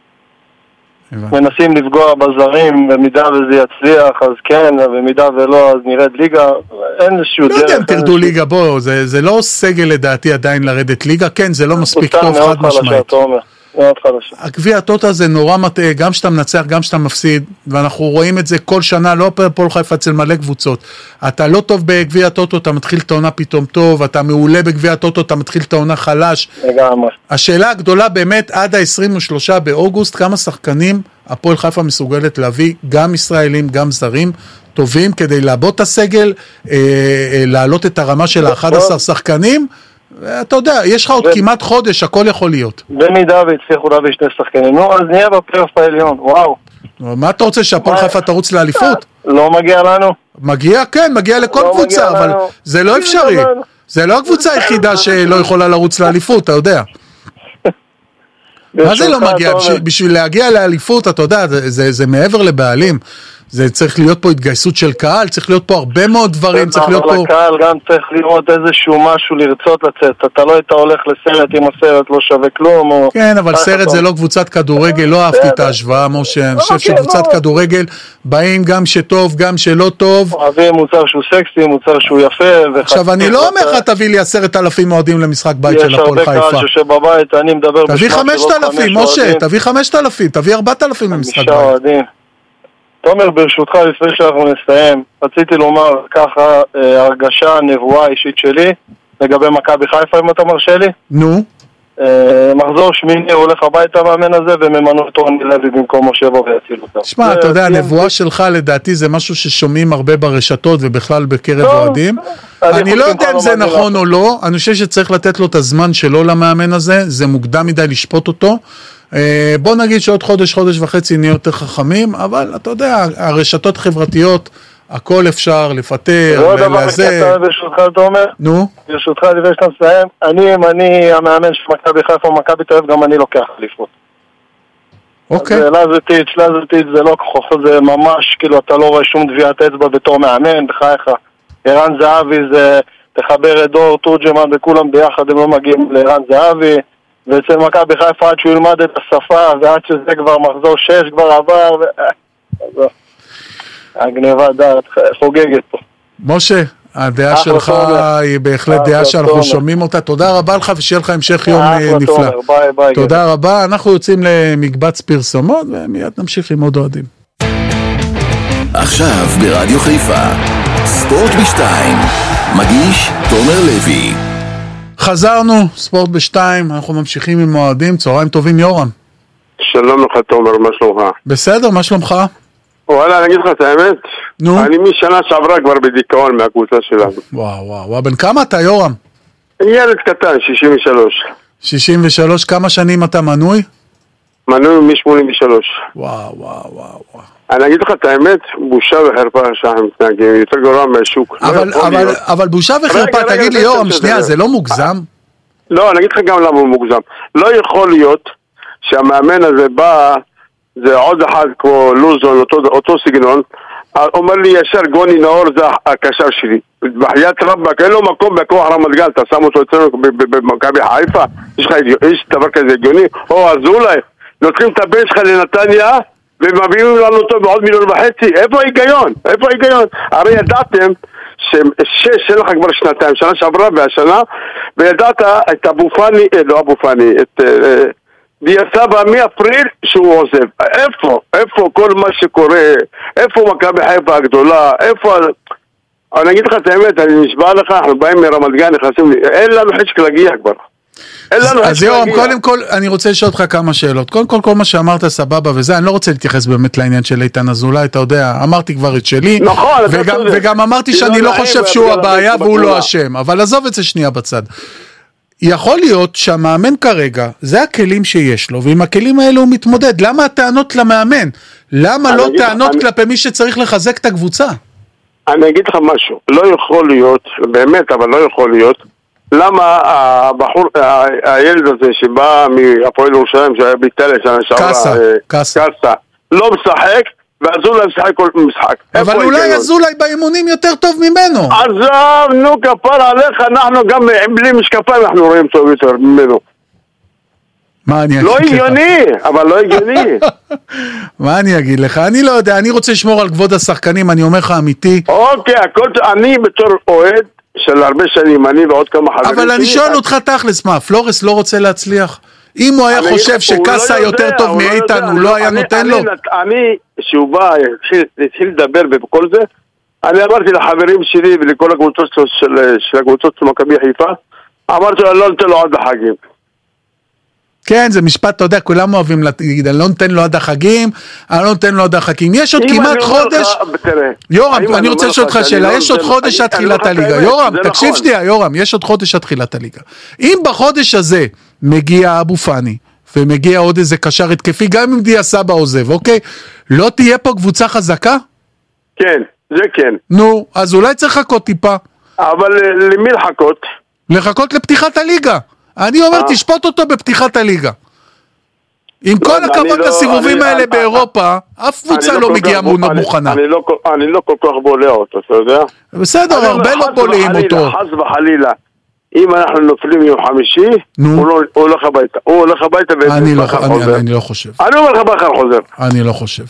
מנסים לפגוע בזרים, במידה וזה יצליח, אז כן, במידה ולא, אז נרד ליגה. אין איזשהו דרך. לא יודע אם תרדו ליגה, בוא, זה לא סגל לדעתי עדיין לרדת ליגה, כן, זה לא מספיק טוב חד משמעית. מאוד חלשה. הגביע הטוטו זה נורא מטעה, גם שאתה מנצח, גם שאתה מפסיד, ואנחנו רואים את זה כל שנה, לא הפועל חיפה אצל מלא קבוצות. אתה לא טוב בגביע הטוטו, אתה מתחיל את העונה פתאום טוב, אתה מעולה בגביע הטוטו, אתה מתחיל את העונה חלש. לגמרי. השאלה הגדולה באמת, עד ה-23 באוגוסט, כמה שחקנים הפועל חיפה מסוגלת להביא, גם ישראלים, גם זרים, טובים, כדי לעבוד את הסגל, להעלות את הרמה של 11 שחקנים, אתה יודע, יש לך עוד כמעט חודש, הכל יכול להיות. במידה והצליחו להביא שני שחקנים, נו, אז נהיה בפלייאוף העליון, וואו. מה אתה רוצה, שהפועל חיפה תרוץ לאליפות? לא מגיע לנו. מגיע, כן, מגיע לכל קבוצה, אבל זה לא אפשרי. זה לא הקבוצה היחידה שלא יכולה לרוץ לאליפות, אתה יודע. מה זה לא מגיע? בשביל להגיע לאליפות, אתה יודע, זה מעבר לבעלים. זה צריך להיות פה התגייסות של קהל, צריך להיות פה הרבה מאוד דברים, צריך להיות פה... לקהל גם צריך לראות איזשהו משהו לרצות לצאת, אתה לא היית הולך לסרט אם הסרט לא שווה כלום, כן, אבל סרט זה לא קבוצת כדורגל, לא אהבתי את ההשוואה, משה, אני חושב שקבוצת כדורגל באים גם שטוב, גם שלא טוב. אוהבים מוצר שהוא סקסי, מוצר שהוא יפה. עכשיו, אני לא אומר לך תביא לי 10,000 אוהדים למשחק בית של הפועל חיפה. יש הרבה קהל שיושב בבית, אני מדבר תביא 5,000, משה, תביא 5,000, תביא 4,000 למשחק בית. תומר, ברשותך, לפני שאנחנו נסיים, רציתי לומר ככה הרגשה, נבואה אישית שלי, לגבי מכבי חיפה, אם אתה מרשה לי. נו. מחזור שמיני, הוא הולך הביתה מהמן הזה, וממנו את רוני לוי במקום מושבו ויציל אותם. שמע, אתה יודע, הנבואה שלך לדעתי זה משהו ששומעים הרבה ברשתות, ובכלל בקרב אוהדים. אני לא יודע אם זה נכון או לא, אני חושב שצריך לתת לו את הזמן שלו למאמן הזה, זה מוקדם מדי לשפוט אותו. בוא נגיד שעוד חודש וחצי נהיה יותר חכמים, אבל אתה יודע, הרשתות חברתיות, הכל אפשר לפטר, לא דבר קטן ברשותך, אתה אומר? נו? ברשותך, לפני שאתה מסיים, אם אני המאמן של מכבי חיפה או מכבי תל אביב, גם אני לוקח אליפות. אוקיי. לזטיץ' זה לא כוח, זה ממש, כאילו אתה לא רואה שום דביעת אצבע בתור מאמן, בחייך. ערן זהבי זה, תחבר את דור תורג'מן וכולם ביחד, הם לא מגיעים לערן זהבי. ואצל מכבי חיפה עד שהוא ילמד את השפה, ועד שזה כבר מחזור 6 כבר עבר, הגניבה דעת חוגגת פה. משה, הדעה שלך היא בהחלט דעה שאנחנו שומעים אותה. תודה רבה לך ושיהיה לך המשך יום נפלא. תודה רבה, אנחנו יוצאים למקבץ פרסומות ומיד נמשיך עם עוד אוהדים. עכשיו ברדיו חיפה, ספורט בשתיים, מגיש תומר לוי. חזרנו, ספורט בשתיים, אנחנו ממשיכים עם מועדים, צהריים טובים יורם. שלום לך תומר, מה שלומך? בסדר, מה שלומך? וואלה, אני אגיד לך את האמת, נו? אני משנה שעברה כבר בדיכאון מהקבוצה שלנו. וואו, בן כמה אתה יורם? ילד קטן, 63. 63, כמה שנים אתה מנוי? מנוי מ-83. וואו. אני אגיד לך את האמת, בושה וחרפה שאנחנו מתנהגים, יותר גרוע מהשוק. אבל בושה וחרפה, תגיד לי יורם, שנייה, זה לא מוגזם? לא, אני אגיד לך גם למה הוא מוגזם. לא יכול להיות שהמאמן הזה בא, זה עוד אחד כמו לוזון, אותו סגנון, אומר לי ישר גוני נאור זה הקשר שלי. בחיית רבק, אין לו מקום בכוח רמת גן, אתה שם אותו אצלנו במכבי חיפה, יש דבר כזה הגיוני, או אזולאי, נותנים את הבן שלך לנתניה, ומביאים לנו אותו בעוד 1.5 מיליון, איפה ההיגיון? הרי ידעתם שש אין לך כבר שנתיים, שנה שעברה והשנה, וידעת את אבו פאני, את דיה סבא מאפריל שהוא עוזב. איפה כל מה שקורה, איפה מכבי חיפה הגדולה, איפה... אני אגיד לך את האמת, אני נשבע לך, אנחנו באים מרמת גן, נכנסים, אין לנו חשק להגיע כבר. אז יורם, קודם כל אני רוצה לשאול אותך כמה שאלות. קודם כל מה שאמרת סבבה וזה, אני לא רוצה להתייחס באמת לעניין של איתן אזולאי, אתה יודע, אמרתי כבר את שלי, וגם אמרתי שאני לא חושב שהוא הבעיה והוא לא אשם, אבל עזוב את זה שנייה בצד. יכול להיות שהמאמן כרגע, זה הכלים שיש לו, ועם הכלים האלה הוא מתמודד. למה הטענות למאמן? למה לא טענות כלפי מי שצריך לחזק את הקבוצה? אני אגיד לך משהו, לא יכול להיות, באמת, אבל לא יכול להיות, למה הבחור, הילד הזה שבא מהפועל ירושלים, שהיה ביטל שנה שעברה, קאסה, לא משחק, ואזולאי משחק כל משחק. אבל אולי אזולאי באימונים יותר טוב ממנו. עזב, נו כפר עליך, אנחנו גם בלי משקפיים אנחנו רואים טוב יותר ממנו. מה אני אגיד לך? לא הגיוני, אבל לא הגיוני. מה אני אגיד לך? אני לא יודע, אני רוצה לשמור על כבוד השחקנים, אני אומר לך אמיתי. אוקיי, אני בתור אוהד של הרבה שנים, אני ועוד כמה חברים. אבל אני שואל אותך תכלס, מה, פלורס לא רוצה להצליח? אם הוא היה חושב שקאסה יותר טוב מאיתן, הוא לא היה נותן לו? אני, שהוא בא, התחיל לדבר בכל זה, אני אמרתי לחברים שלי ולכל הקבוצות של הקבוצות של מכבי חיפה, אמרתי לו, לא נותן לו עד החגים. כן, זה משפט, אתה יודע, כולם אוהבים להגיד, אני לא נותן לו עד החגים, אני לא נותן לו עד החגים. יש עוד כמעט חודש, יורם, אני רוצה לשאול אותך שאלה, יש עוד חודש עד תחילת הליגה. יורם, תקשיב שנייה, יורם, יש עוד חודש עד תחילת הליגה. אם בחודש הזה מגיע אבו פאני, ומגיע עוד איזה קשר התקפי, גם אם דיה סבא עוזב, אוקיי? לא תהיה פה קבוצה חזקה? כן, זה כן. נו, אז אולי צריך לחכות טיפה. אבל למי לחכות? לחכות לפתיחת הליגה. אני אומר, תשפוט אותו בפתיחת הליגה. עם כל הכבוד לסיבובים האלה באירופה, אף קבוצה לא מגיעה מוכנה. אני לא כל כך בולע אותו, אתה יודע? בסדר, הרבה לא בולעים אותו. חס וחלילה. אם אנחנו נופלים יום חמישי, הוא הולך הביתה. הוא הולך הביתה אני לא חושב. אני אומר לך בכר חוזר. אני לא חושב.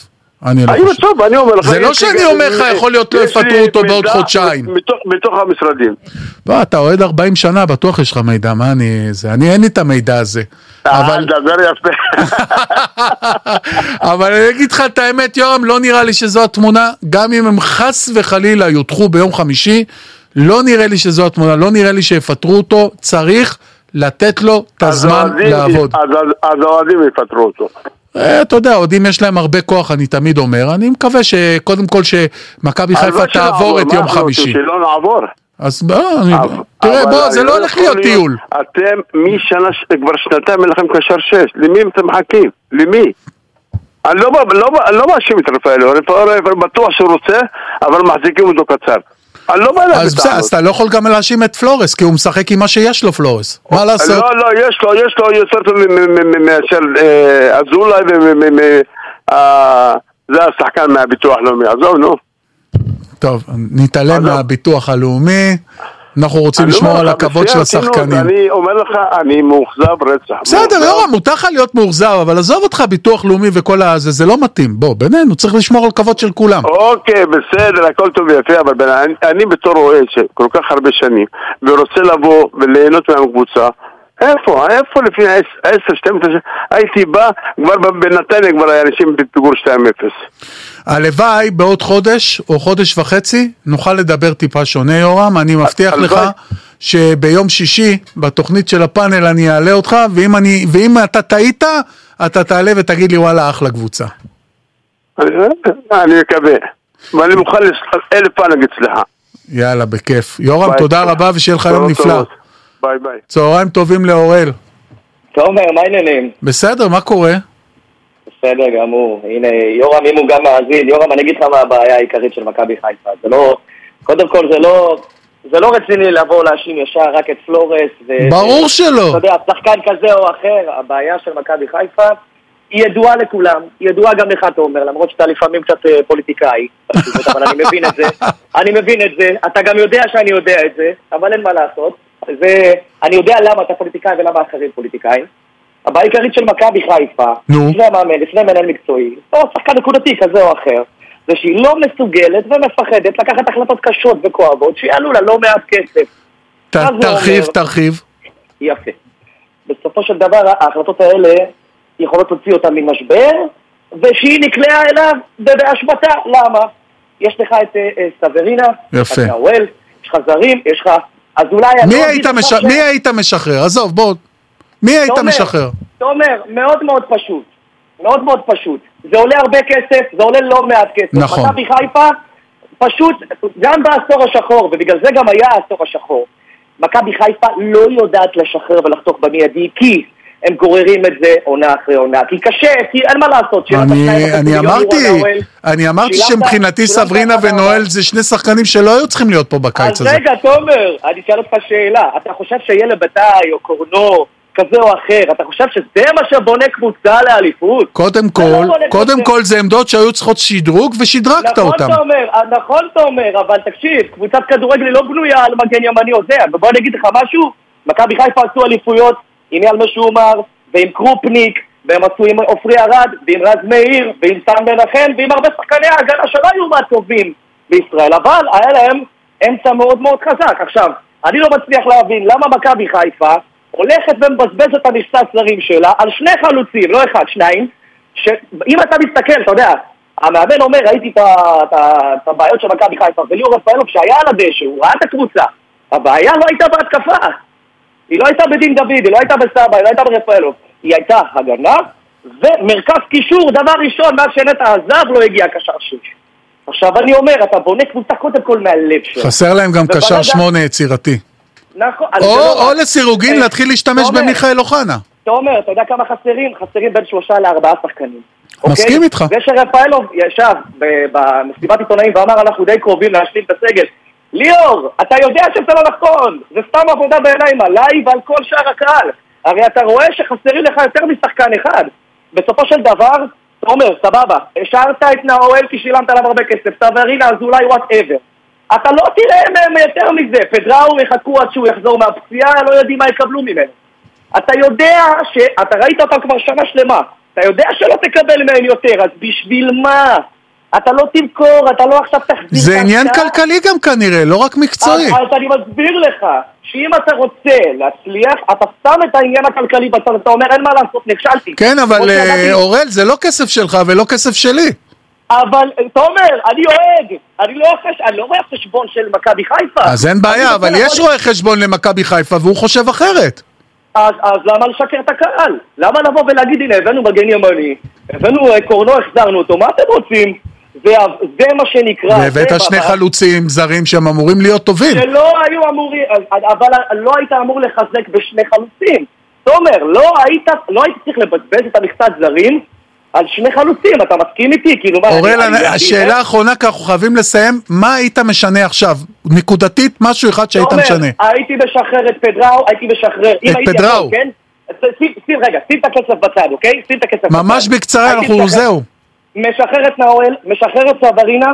זה לא שאני אומר לך, יכול להיות לא יפטרו אותו בעוד חודשיים. מתוך המשרדים. בוא, אתה אוהד 40 שנה, בטוח יש לך מידע, מה אני אין לי את המידע הזה. דבר יפה. אבל אני אגיד לך את האמת, יורם, לא נראה לי שזו התמונה, גם אם הם חס וחלילה יודחו ביום חמישי, לא נראה לי שזו התמונה, לא נראה לי שיפטרו אותו, צריך לתת לו את הזמן לעבוד. אז האוהדים יפטרו אותו. אתה יודע, אוהדים יש להם הרבה כוח, אני תמיד אומר, אני מקווה שקודם כל שמכבי חיפה תעבור את יום חמישי. שלא נעבור. אז תראה, בוא, זה לא הולך להיות טיול. אתם משנה, כבר שנתיים מלכם קשר 6, למי אתם מחכים? למי? אני לא מאשים את רפאל, רפאל בטוח שהוא רוצה, אבל מחזיקים אותו קצר. אז אתה לא יכול גם להאשים את פלורס, כי הוא משחק עם מה שיש לו פלורס. מה לעשות? לא, יש לו יותר טוב של אזולאי, זה השחקן מהביטוח הלאומי, עזוב, נו. טוב, נתעלם מהביטוח הלאומי, אנחנו רוצים לשמור על הכבוד של השחקנים. אני אומר לך, אני מאוכזב רצח. בסדר, יורם, מותר לך להיות מאוכזב, אבל עזוב אותך ביטוח לאומי וכל הזה, זה לא מתאים. בוא, בינינו, צריך לשמור על כבוד של כולם. אוקיי, בסדר, הכל טוב ויפה, אבל אני בתור רואה שכל כך הרבה שנים, ורוצה לבוא וליהנות מהקבוצה, איפה לפני 10-12 הייתי בא, כבר בנתניה כבר היה אנשים בפיגור 2-0. הלוואי בעוד חודש או חודש וחצי נוכל לדבר טיפה שונה, יורם. אני מבטיח לך שביום שישי בתוכנית של הפאנל אני אעלה אותך, ואם אתה טעית, אתה תעלה ותגיד לי וואלה אחלה קבוצה. אני מקווה, ואני מוכן 1000 פעם להגיד סליחה. יאללה, בכיף. יורם, תודה רבה ושיהיה לך יום נפלא. ביי ביי. צהריים טובים לאורל. תומר, מה העניינים? בסדר, מה קורה? בסדר גמור. הנה, יורם, אם הוא גם מאזין, יורם, אני אגיד לך מה הבעיה העיקרית של מכבי חיפה. זה לא, קודם כל זה לא רציני לבוא להאשים ישר רק את פלורס. ברור שלא. אתה יודע, שחקן כזה או אחר, הבעיה של מכבי חיפה היא ידועה לכולם, היא ידועה גם לך, תומר, למרות שאתה לפעמים קצת פוליטיקאי, אבל אני מבין את זה, אתה גם יודע שאני יודע את זה, אבל אין מה לעשות. ואני יודע למה אתה פוליטיקאי ולמה אחרים פוליטיקאים. הבעיה העיקרית של מכבי חיפה, לפני המאמן, לפני מנהל מקצועי, או שחקן נקודתי כזה או אחר, זה שהיא לא מסוגלת ומפחדת לקחת החלטות קשות וכואבות, שיעלו לה לא מעט כסף. תרחיב. יפה. בסופו של דבר, ההחלטות האלה יכולות להוציא אותה ממשבר, ושהיא נקלעה אליו בהשבתה. למה? יש לך את סברינה, יפה. יש לך זרים, יש לך... אז אולי... מי היית משחרר? עזוב, בוא. מי היית משחרר? תומר, מאוד מאוד פשוט. מאוד מאוד פשוט. זה עולה הרבה כסף, זה עולה לא מעט כסף. נכון. מכבי חיפה, פשוט, גם בעשור השחור, ובגלל זה גם היה העשור השחור, מכבי חיפה לא יודעת לשחרר ולחתוך במיידי, כי הם גוררים את זה עונה אחרי עונה. כי קשה, כי אין מה לעשות. אני אמרתי שמבחינתי סברינה ונואל זה שני שחקנים שלא היו צריכים להיות פה בקיץ הזה. אז רגע, תומר, אני אשאל אותך שאלה. אתה חושב שילד בתאי או קורנו כזה או אחר, אתה חושב שזה מה שבונה קבוצה לאליפות? קודם כל זה עמדות שהיו צריכות שדרוג ושדרגת אותם. נכון תומר, אבל תקשיב, קבוצת כדורגל לא בנויה על מגן ימני או זה. ובוא אני אגיד לך משהו, מכבי חיפה עשו אליפויות עם ילמה שומר ועם קרופניק, והם עשו עם אופרי ארד ועם רז מאיר ועם סן מנחם ועם הרבה שחקני ההגנה שלא היו מהטובים בישראל, אבל היה להם אמצע מאוד מאוד חזק. עכשיו, אני לא מצליח להבין למה מכבי חיפה הולכת ומבזבזת את המכסת זרים שלה על שני חלוצים, לא אחד, שניים, שאם אתה מסתכל, אתה יודע, המאמן אומר, ראיתי את הבעיות של מכבי חיפה, וליאור רפאלוב שהיה על הדשא, הוא ראה את הקבוצה, הבעיה לא הייתה בהתקפה, היא לא הייתה בדין דוד, היא לא הייתה בסבא, היא לא הייתה ברפאלוב, היא הייתה הגנה, ומרכז קישור, דבר ראשון, מאז שנטע עזב לא הגיע קשר שש. עכשיו אני אומר, אתה בונה קבוצה קודם כל מהלב שלך. חסר להם גם קשר 8 יצירתי. נכון. או לסירוגין להתחיל להשתמש במיכאל אוחנה. אתה אומר, אתה יודע כמה חסרים? חסרים בין 3 ל4 שחקנים. מסכים איתך. זה שרפאלוב ישב במסיבת עיתונאים ואמר אנחנו די קרובים להשלים את הסגל. ליאור, אתה יודע שזה לא נכון. זה סתם עבודה בעיניים עליי ועל כל שאר הקהל. הרי אתה רואה שחסרים לך יותר משחקן אחד. בסופו של דבר, אתה אומר, סבבה, השארת את נאואל כי שילמת עליו הרבה כסף, סברינה, אז אולי whatever. אתה לא תראה מהם יותר מזה, פדראו יחכו עד שהוא יחזור מהפציעה, לא יודעים מה יקבלו ממנו. אתה יודע אתה ראית אותם כבר שנה שלמה, אתה יודע שלא תקבל מהם יותר, אז בשביל מה? אתה לא תמכור, אתה לא עכשיו תחזיר. זה עניין כלכלי גם כנראה, לא רק מקצועי. אז אני מסביר לך, שאם אתה רוצה להצליח, אתה שם את העניין הכלכלי בצד, אתה אומר אין מה לעשות, נכשלתי. כן, אבל אורל, זה לא כסף שלך ולא כסף שלי. אבל אתה אומר, אני אוהד, אני לא רואה חשבון של מכבי חיפה. אז אין בעיה, אבל יש רואה חשבון למכבי חיפה והוא חושב אחרת. אז למה לשקר את הקהל? למה לבוא ולהגיד, הנה, הבאנו מגן ימני, הבאנו קורנו, החזרנו אותו, מה אתם רוצים? זה מה שנקרא. והבאת שני חלוצים זרים שהם אמורים להיות טובים. שלא היו אמורים, אבל לא היית אמור לחזק בשני חלוצים. זאת אומרת, לא היית צריך לבזבז את המכסת זרים על שני חלוצים, אתה מסכים איתי? אורל, השאלה האחרונה, כי אנחנו חייבים לסיים, מה היית משנה עכשיו? נקודתית, משהו אחד שהיית משנה. הייתי משחרר את פדראו, הייתי משחרר... את פדראו? שים את הכסף בצד, אוקיי? שים את הכסף בצד. ממש בקצרה, אנחנו זהו. משחרר את נאואל, משחרר את סברינה,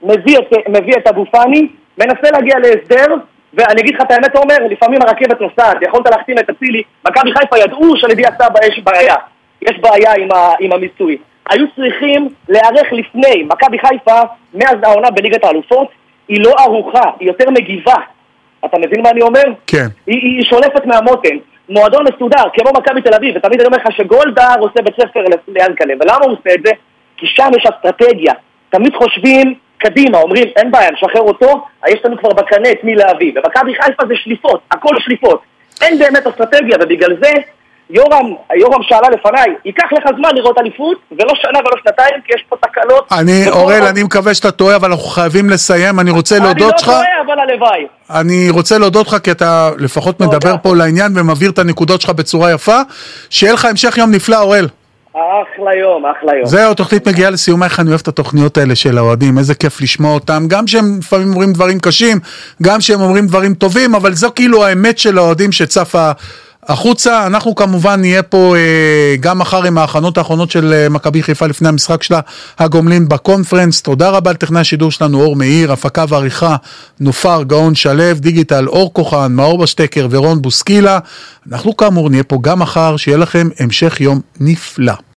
מביא את אבו פאני, מנסה להגיע להסדר, ואני אגיד לך את האמת, אומר, לפעמים הרכבת נוסעת, יכולת להחתים את הצילי, מכבי חיפה ידעו שלדי הסבא יש בעיה. יש בעיה עם המיסוי. היו צריכים להיערך לפני. מכבי חיפה, מאז העונה בליגת האלופות, היא לא ערוכה, היא יותר מגיבה. אתה מבין מה אני אומר? כן. היא שולפת מהמותן. מועדון מסודר, כמו מכבי תל אביב, ותמיד אני אומר לך שגולדהר עושה בית ספר ליענקל'ה. ולמה הוא עושה את זה? כי שם יש אסטרטגיה. תמיד חושבים קדימה, אומרים, אין בעיה, נשחרר אותו, יש לנו כבר בקנה את מי להביא. ומכבי חיפה זה שליפות, הכל שליפות. אין באמת אסטרטגיה, ובגלל זה יורם שאלה לפניי, ייקח לך זמן לראות אליפות, ולא שנה ולא שנתיים, כי יש פה תקלות. אורל, אני מקווה שאתה טועה, אבל אנחנו חייבים לסיים. אני רוצה להודות לך. אני לא טועה, אבל הלוואי. אני רוצה להודות לך, כי אתה לפחות מדבר פה לעניין, ומבהיר את הנקודות שלך בצורה יפה. שיהיה לך המשך יום נפלא, אורל. אחלה יום. זהו, תוכנית מגיעה לסיומה. איך אני אוהב את התוכניות האלה של האוהדים, איזה כיף לשמוע אותם, גם שהם לפעמים אומרים דברים קשים, גם שהם אומרים דברים טובים, אבל זו כאילו האמת של האוהדים שצפה החוצה. אנחנו כמובן נהיה פה גם מחר עם ההכנות האחרונות של מכבי חיפה לפני המשחק שלה הגומלין בקונפרנס. תודה רבה לטכנאי השידור שלנו אור מאיר, הפקה ועריכה נופר גאון שלב, דיגיטל אור כוחן, מאור בשטקר ורון בוסקילה. אנחנו כאמור נהיה פה גם מחר, שיהיה לכם המשך יום נפלא.